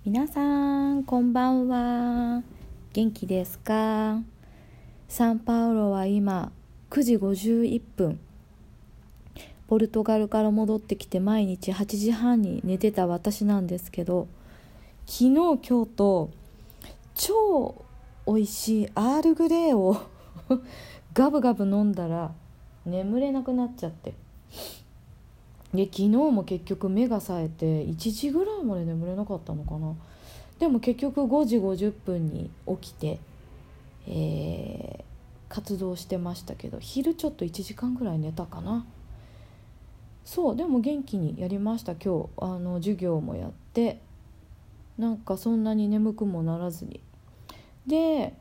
皆さんこんばんは。元気ですか？サンパウロは今9時51分。ポルトガルから戻ってきて毎日8時半に寝てた私なんですけど、昨日今日と超美味しいアールグレイをガブガブ飲んだら眠れなくなっちゃって、で昨日も結局目が冴えて1時ぐらいまで眠れなかったのかな。でも結局5時50分に起きて、活動してましたけど、昼ちょっと1時間ぐらい寝たかな。そうでも元気にやりました。今日授業もやって、なんかそんなに眠くもならずに。で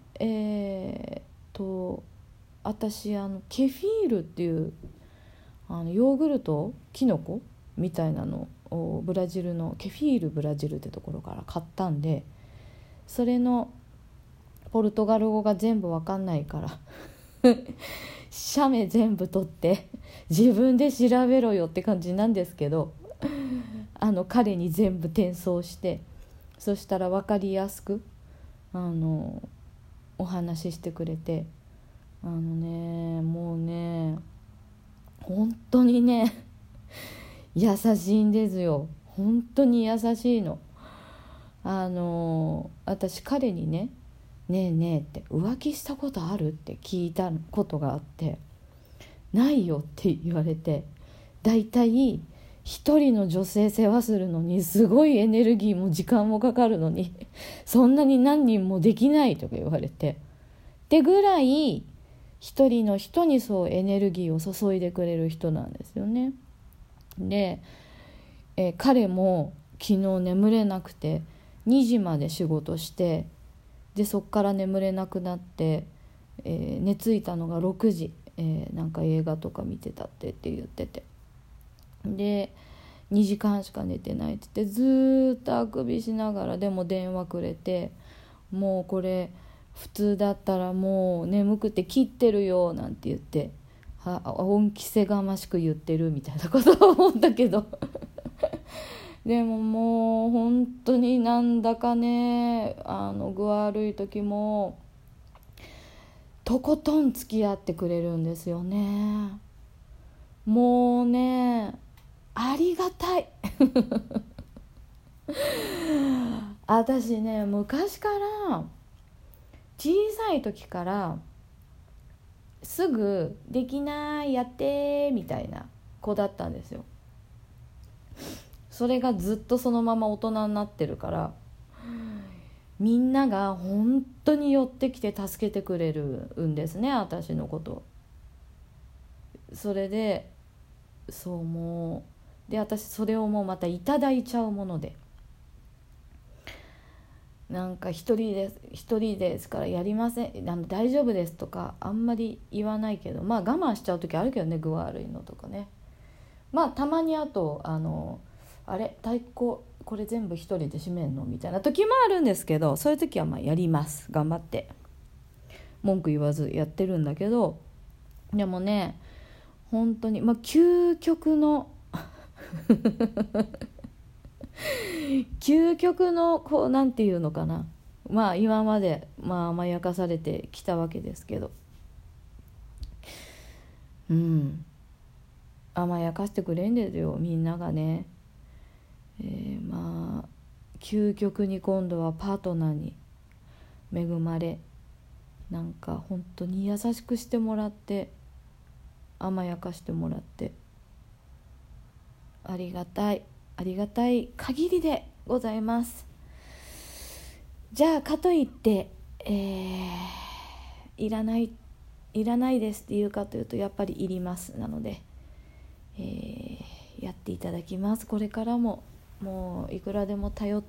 私ケフィールっていうヨーグルトキノコみたいなのをブラジルのケフィールブラジルってところから買ったんで、それのポルトガル語が全部わかんないから写メ全部撮って自分で調べろよって感じなんですけど、彼に全部転送して、そしたら分かりやすくお話ししてくれて、もうね本当にね優しいんですよ。本当に優しいの。私彼にねえねえって浮気したことあるって聞いたことがあって、ないよって言われて、だいたい一人の女性世話するのにすごいエネルギーも時間もかかるのにそんなに何人もできないとか言われて、ってぐらい一人の人にそうエネルギーを注いでくれる人なんですよね。で、彼も昨日眠れなくて2時まで仕事して、でそっから眠れなくなって、寝ついたのが6時、なんか映画とか見てたって言ってて、で2時間しか寝てないって言って、ずっとあくびしながら、でも電話くれて、もうこれ普通だったらもう眠くて切ってるよなんて言って、恩着せがましく言ってるみたいなことを思ったけどでももう本当になんだかね、具悪い時もとことん付き合ってくれるんですよね。もうねありがたい私ね昔から小さい時からすぐできないやってみたいな子だったんですよ。それがずっとそのまま大人になってるから、みんなが本当に寄ってきて助けてくれるんですね、私のこと。それでそうもうで私それをもうまたいただいちゃうもので、なんか一人ですからやりません、大丈夫ですとかあんまり言わないけど、まあ我慢しちゃう時あるけどね、具悪いのとかね。まあたまにあとあれ太鼓これ全部一人で閉めんのみたいな時もあるんですけど、そういう時はまあやります。頑張って文句言わずやってるんだけど、でもね本当に究極の究極のこうなんていうのかな、今まで甘やかされてきたわけですけど、甘やかしてくれんですよみんながね。究極に今度はパートナーに恵まれ、なんか本当に優しくしてもらって、甘やかしてもらって、ありがたい限りでございます。じゃあかといって、いらないですっていうかというと、やっぱりいりますなので、やっていただきます。これからももういくらでも頼って、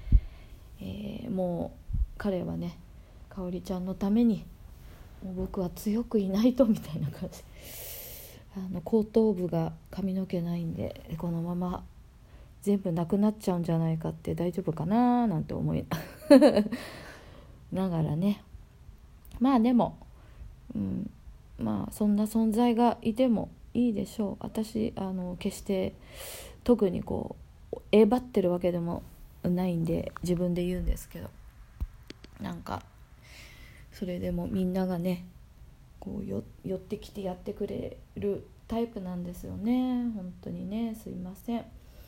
もう彼はねかおりちゃんのためにもう僕は強くいないとみたいな感じ、後頭部が髪の毛ないんで、このまま全部なくなっちゃうんじゃないかって、大丈夫かななんて思いながらね、でも、そんな存在がいてもいいでしょう。私決して特にこうえばってるわけでもないんで自分で言うんですけど、なんかそれでもみんながねこう寄ってきてやってくれるタイプなんですよね。本当にね、すいません。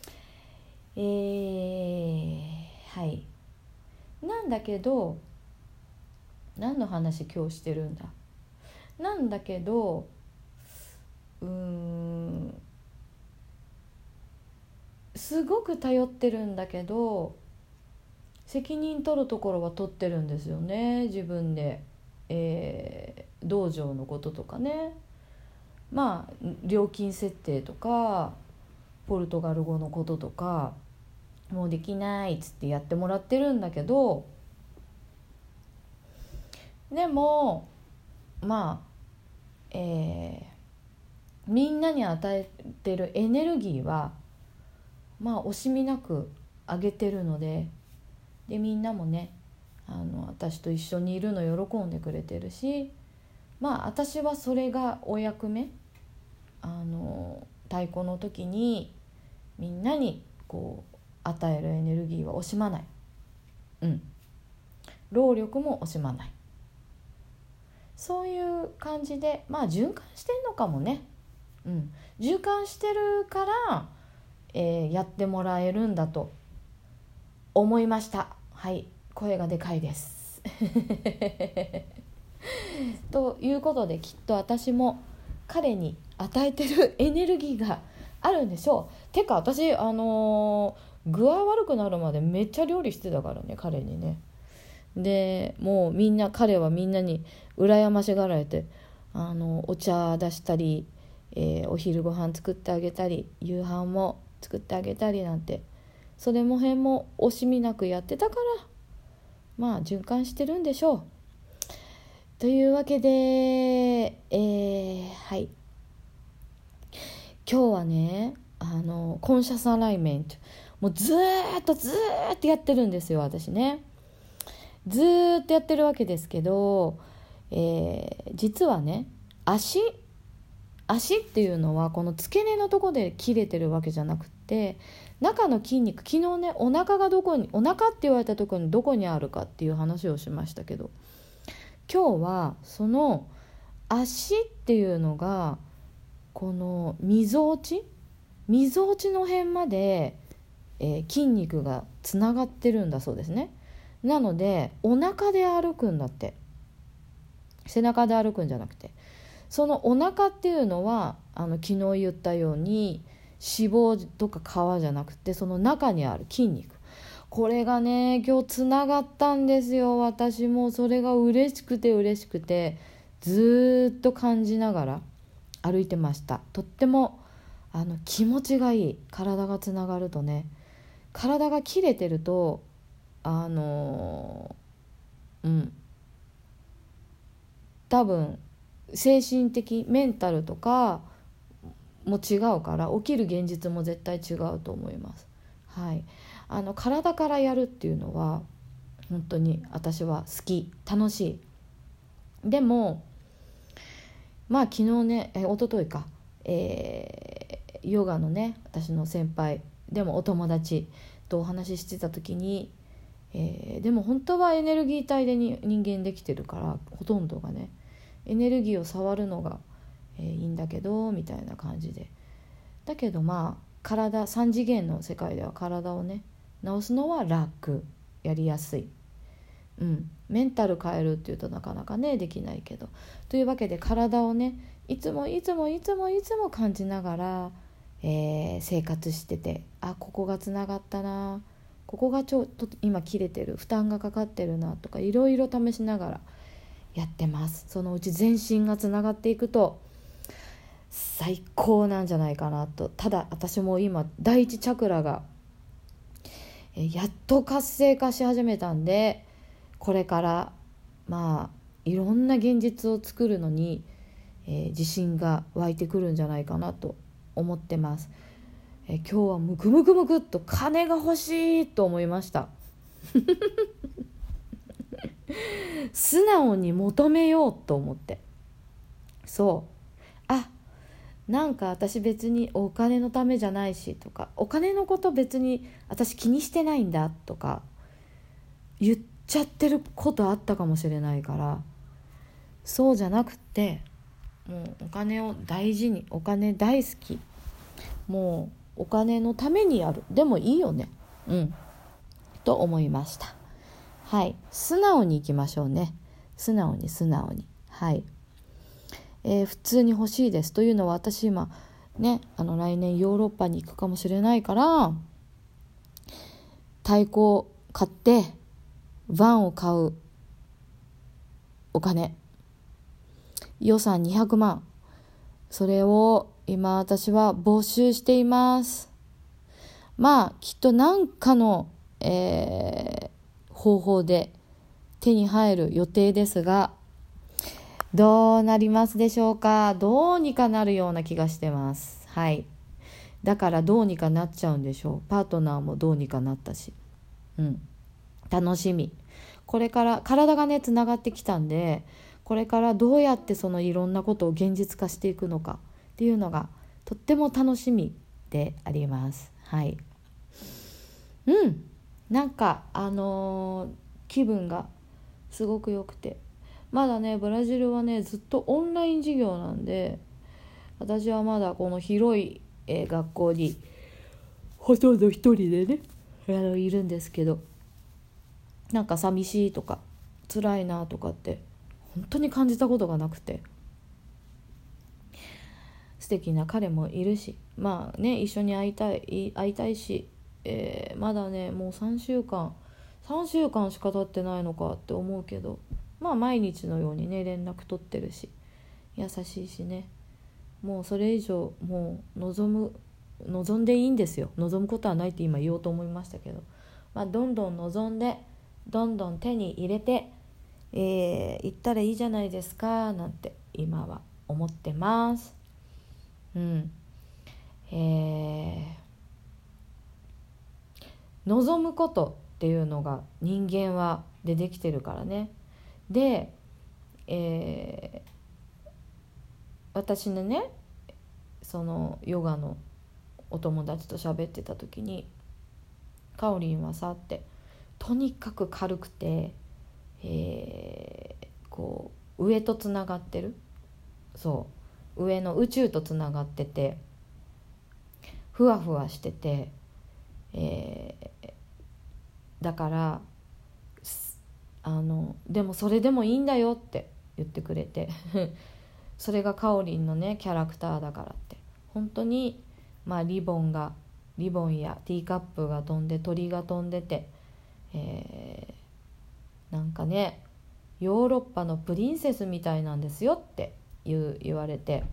はい。なんだけど、何の話今日してるんだ。なんだけど、すごく頼ってるんだけど、責任取るところは取ってるんですよね、自分で。道場のこととかね、まあ料金設定とかポルトガル語のこととか、もうできないっつってやってもらってるんだけど、でもまあ、みんなに与えてるエネルギーはまあ惜しみなくあげてるので、みんなもね私と一緒にいるの喜んでくれてるし、まあ私はそれがお役目、太鼓の時にみんなにこう与えるエネルギーは惜しまない、労力も惜しまない、そういう感じでまあ循環してんのかもね。循環してるから、やってもらえるんだと思いました。はい、声がでかいですということで、きっと私も彼に与えてるエネルギーがあるんでしょう。てか私具合悪くなるまでめっちゃ料理してたからね、彼にね。でもう彼はみんなに羨ましがられて、お茶出したり、お昼ご飯作ってあげたり、夕飯も作ってあげたりなんて、それも辺も惜しみなくやってたから、まあ循環してるんでしょう。というわけで、はい、今日はねコンシャスアライメント、もうずーっとやってるんですよ、私ね。ずーっとやってるわけですけど、実はね、足っていうのはこの付け根のとこで切れてるわけじゃなくて、中の筋肉、昨日ねお腹って言われたところにどこにあるかっていう話をしましたけど、今日はその足っていうのがこのみぞおちの辺まで、筋肉がつながってるんだそうですね。なのでお腹で歩くんだって、背中で歩くんじゃなくて、そのお腹っていうのは昨日言ったように脂肪とか皮じゃなくて、その中にある筋肉、これがね今日つながったんですよ。私もそれが嬉しくてずっと感じながら歩いてました。とっても気持ちがいい。体がつながるとね、体が切れてると多分精神的メンタルとかも違うから、起きる現実も絶対違うと思います。はい、体からやるっていうのは本当に私は好き、楽しい。でもまあ昨日ね、一昨日か、ヨガのね私の先輩でもお友達とお話ししてた時に、でも本当はエネルギー体で人間できてるから、ほとんどがねエネルギーを触るのが、いいんだけどみたいな感じで、だけどまあ3次元の世界では体をね治すのは楽、やりやすい。メンタル変えるっていうとなかなかねできないけど、というわけで体をねいつも感じながら、生活してて、ここがつながったな、ここがちょっと今切れてる、負担がかかってるなとか、いろいろ試しながらやってます。そのうち全身がつながっていくと最高なんじゃないかなと。ただ私も今第一チャクラが、やっと活性化し始めたんで、これからまあいろんな現実を作るのに、自信が湧いてくるんじゃないかなと思ってます。今日はムクっと金が欲しいと思いました素直に求めようと思って、 なんか私別にお金のためじゃないしとか、お金のこと別に私気にしてないんだとか言っちゃってることあったかもしれないから、そうじゃなくて、もうお金を大事に、お金大好き、もうお金のためにやるでもいいよね、と思いました。はい、素直にいきましょうね。素直にはい。普通に欲しいですというのは、私今ね、来年ヨーロッパに行くかもしれないから、太鼓を買ってバンを買うお金、予算200万、それを今私は募集しています。まあきっと何かの、方法で手に入る予定ですが、どうなりますでしょうか。どうにかなるような気がしてます。はい。だからどうにかなっちゃうんでしょう。パートナーもどうにかなったし、楽しみ。これから体がねつながってきたんで、これからどうやってそのいろんなことを現実化していくのかっていうのがとっても楽しみであります。はい。なんか気分がすごく良くて、まだねブラジルはねずっとオンライン授業なんで、私はまだこの広い、学校にほとんど一人でねいるんですけど、なんか寂しいとか辛いなとかって本当に感じたことがなくて、素敵な彼もいるし、まあね一緒に会いたいし、まだねもう3週間しか経ってないのかって思うけど、まあ毎日のようにね連絡取ってるし、優しいしね、もうそれ以上もう望んでいいんですよ。望むことはないって今言おうと思いましたけど、どんどん望んでどんどん手に入れて、行ったらいいじゃないですかなんて今は思ってます。望むことっていうのが人間はできてるからね。で、私のねそのヨガのお友達と喋ってた時に、カオリンはさってとにかく軽くて、こう上とつながってる、そう上の宇宙とつながってて、ふわふわしてて、だからでもそれでもいいんだよって言ってくれてそれがカオリンのねキャラクターだからって、本当にリボンやティーカップが飛んで鳥が飛んでて、なんかねヨーロッパのプリンセスみたいなんですよって言われて、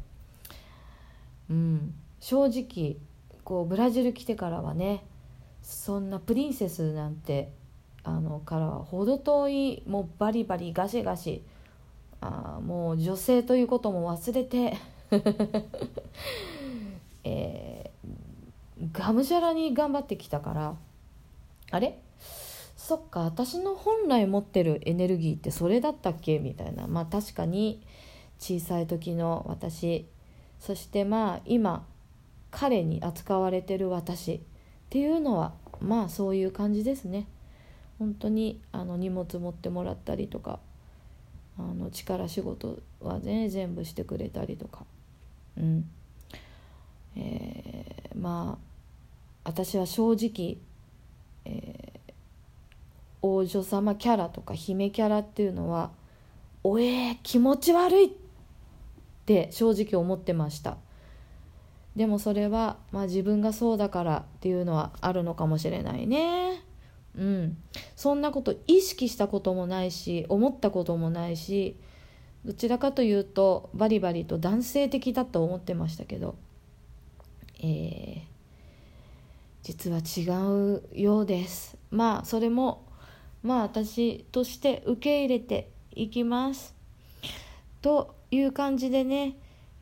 正直こうブラジル来てからはね、そんなプリンセスなんてからは程遠い、もうバリバリガシガシ、もう女性ということも忘れてがむしゃらに頑張ってきたから、あれそっか私の本来持ってるエネルギーってそれだったっけみたいな、確かに小さい時の私、そして今彼に扱われてる私っていうのはそういう感じですね。本当に荷物持ってもらったりとか、力仕事はね全部してくれたりとか、私は正直、王女様キャラとか姫キャラっていうのは気持ち悪いって正直思ってました。でもそれは自分がそうだからっていうのはあるのかもしれないね。そんなこと意識したこともないし思ったこともないし、どちらかというとバリバリと男性的だと思ってましたけど、実は違うようです。それも私として受け入れていきますという感じでね、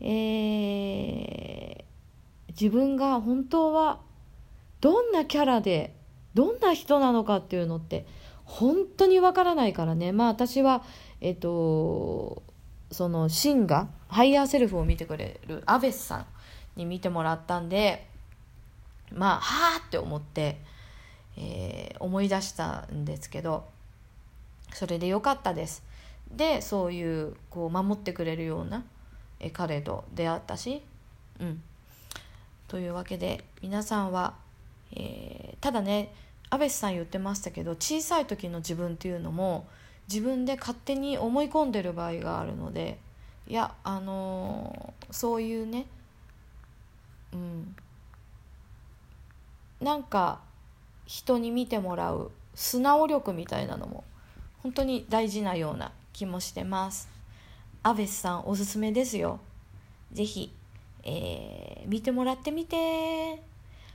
自分が本当はどんなキャラでどんな人なのかっていうのって本当にわからないからね。私はそのシンがハイヤーセルフを見てくれるアベスさん、 に見てもらったんで、はーって思って、思い出したんですけど、それでよかったです。でそういう守ってくれるような彼と出会ったし、というわけで皆さんは、ただね、アベスさん言ってましたけど、小さい時の自分っていうのも自分で勝手に思い込んでる場合があるので、いや、そういうね、なんか人に見てもらう素直力みたいなのも本当に大事なような気もしてます。アベスさんおすすめですよ。ぜひ、見てもらってみて。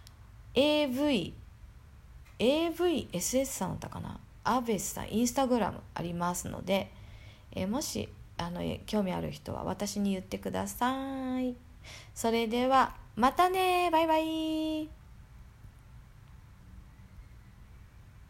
AVSS さんだったかな、アベスさんインスタグラムありますので、もし興味ある人は私に言ってください。それではまたね、バイバイ。